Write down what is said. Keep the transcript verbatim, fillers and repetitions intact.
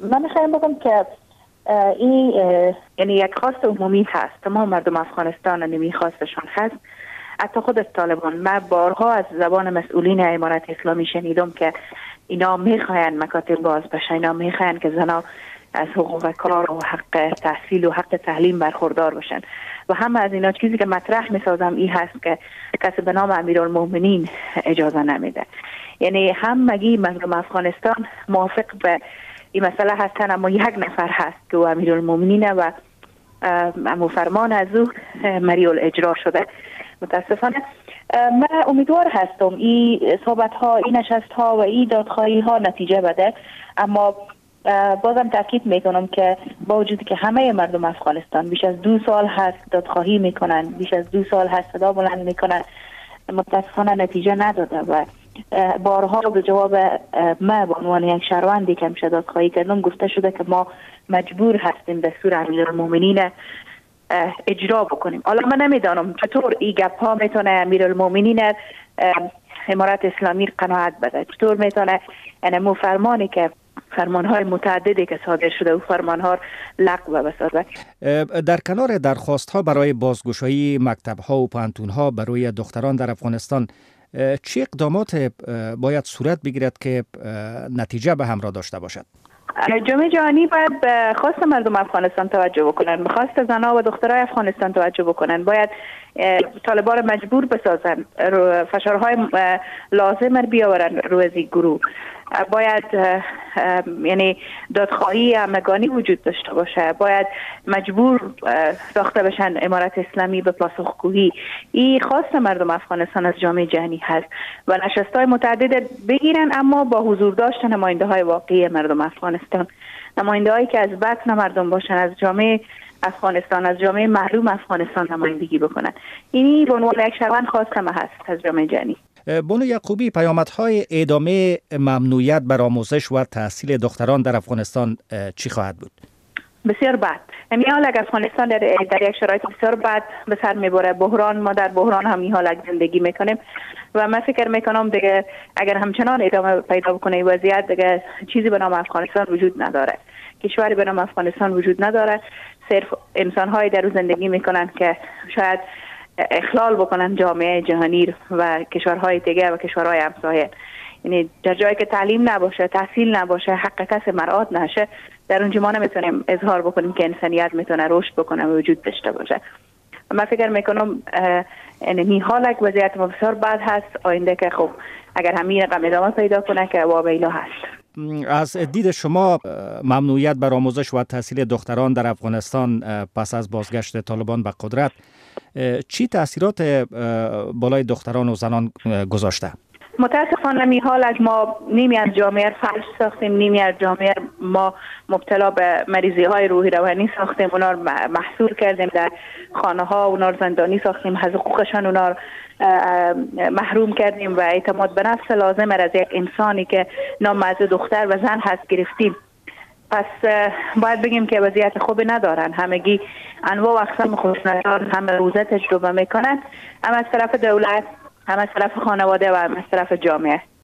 من میخوایم بگم که این یعنی یک خواست عمومی هست، تمام مردم افغانستان نمی خواستشان هست، حتی خود از طالبان. من بارها از زبان مسئولین امارت اسلامی شنیدم که اینا میخواین مکاتب باز بشه، اینا میخواین که زنا از حقوق کار و حق تحصیل و حق تعلیم برخوردار بشن و همه از اینا چیزی که مطرح میسازم این هست که کسی به نام امیرالمومنین اجازه نمیده. یعنی همگی مردم افغانستان موافق به این مسئله هستن، اما یک نفر هست که او امیرالمومنینه و امو فرمان از او مریال اجرا شده. متاسفانه من امیدوار هستم این صحبت ها، این نشست ها و این دادخواهی ها نتیجه بده، اما بازم تاکید میکنم که با وجودی که همه مردم افغانستان بیش از دو سال هست دادخواهی میکنن، بیش از دو سال هست صدا بلند میکنن، متاسفانه نتیجه نداده و بارها به جواب ما به عنوان یک شهروندی که میشه دادخواهی کردم گفته شده که ما مجبور هستیم دستور امیرالمومنین اجرا بکنیم. حالا من نمیدانم چطور این گپ ها میتونه امیرالمومنین امارت اسلامی قناعت بده، چطور میتونه یعنی مو فرمانی که فرمانهای متعددی که صادر شده و فرمانها لغو بسازه. در کنار درخواست ها برای بازگشایی مکتب ها و پانتون ها برای دختران در افغانستان، چه اقدامات باید صورت بگیرد که نتیجه به همراه داشته باشد؟ جامعه جهانی باید به خواست مردم افغانستان توجه بکنن، به خواست زنها و دخترای افغانستان توجه بکنن. باید طالبان مجبور بسازن، فشارهای لازم رو بیاورن روی این گروه. باید یعنی دادخواهی همگانی وجود داشته باشه، باید مجبور ساخته بشن امارت اسلامی به پاسخگویی. این خواست مردم افغانستان از جامعه جهانی هست و نشست‌های متعدد بگیرن، اما با حضور داشتن نماینده های واقعی مردم افغانستان، نماینده هایی که از بطن مردم باشن، از جامعه افغانستان، از جامعه محروم افغانستان نمایندگی بکنن. اینی به عنوان یک شهروند خواستم هست از جامعه جهانی. بانو یعقوبی، پیامدهای ادامه ممنوعیت بر آموزش و تحصیل دختران در افغانستان چی خواهد بود؟ بسیار بد. یعنی حال اگر افغانستان در, در یک شرایط بسیار بد به سر میبره، بحران، ما در بحران هم این حال زندگی میکنیم و من فکر میکنم دیگه اگر همچنان ادامه پیدا بکنه وضعیت، دیگه چیزی به نام افغانستان وجود نداره، کشوری به نام افغانستان وجود نداره. صرف انسان‌های در زندگی میکنن که شاید اخلال بکنن جامعه جهانی و کشورهای دیگه و کشورهای همسایه. یعنی در جایی که تعلیم نباشه، تحصیل نباشه، حق کسی مراعات نشه، در اونجا ما نمیتونیم اظهار بکنیم که انسانیت میتونه رشد بکنه و وجود داشته باشه. من فکر میکنم این حال یک وضعیت بسیار بد هست. آینده که خب اگر همین رقم ادامه پیدا کنه که واقعا هست. از دید شما ممنوعیت بر آموزش و تحصیل دختران در افغانستان پس از بازگشت طالبان به قدرت چی تاثیرات بالای دختران و زنان گذاشته؟ متاسفانه می حال از ما نیمی از جامعه فلج ساختیم، نیمی از جامعه ما مبتلا به مریضی های روحی روانی ساختیم، اونا رو محصور کردیم در خانه ها، اونا رو زندانی ساختیم، از حقوقشان اونا رو محروم کردیم و اعتماد به نفس لازم از یک انسانی که نام از دختر و زن هست گرفتیم. پس باید بگیم که وضعیت خوبی ندارن، همگی انواع و اقسام خشونت‌ها همه روزه تجربه میکنن، هم از طرف دولت، هم از طرف خانواده و هم از طرف جامعه.